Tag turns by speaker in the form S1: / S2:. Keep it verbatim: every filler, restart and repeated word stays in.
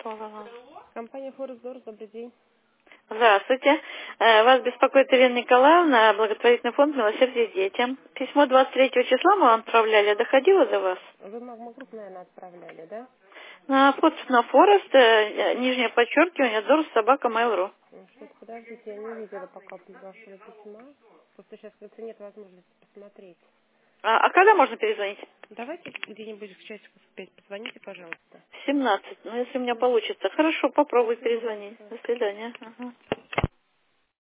S1: Ага.
S2: Компания Форекс-Дорс, добрый день.
S1: Здравствуйте. Э, Вас беспокоит Ирина Николаевна, благотворительный фонд «Милосердие детям». Письмо двадцать третьего числа мы вам отправляли. Доходило до вас?
S2: Вы Магмагруп, наверное, отправляли, да?
S1: На вход на Форест, э, нижнее подчеркивание, Дорс, собака, Mail.ru.
S2: Ну, Что-то, подождите, я не видела пока вашего письма. Просто сейчас, кажется, нет возможности посмотреть.
S1: А, а когда можно перезвонить?
S2: Давайте где-нибудь в часиков в пять позвоните, пожалуйста.
S1: В семнадцать. Ну, если у меня
S2: Мгм.
S1: получится. Хорошо, попробуй
S2: Спасибо
S1: перезвонить.
S2: большое.
S1: До свидания. Ага.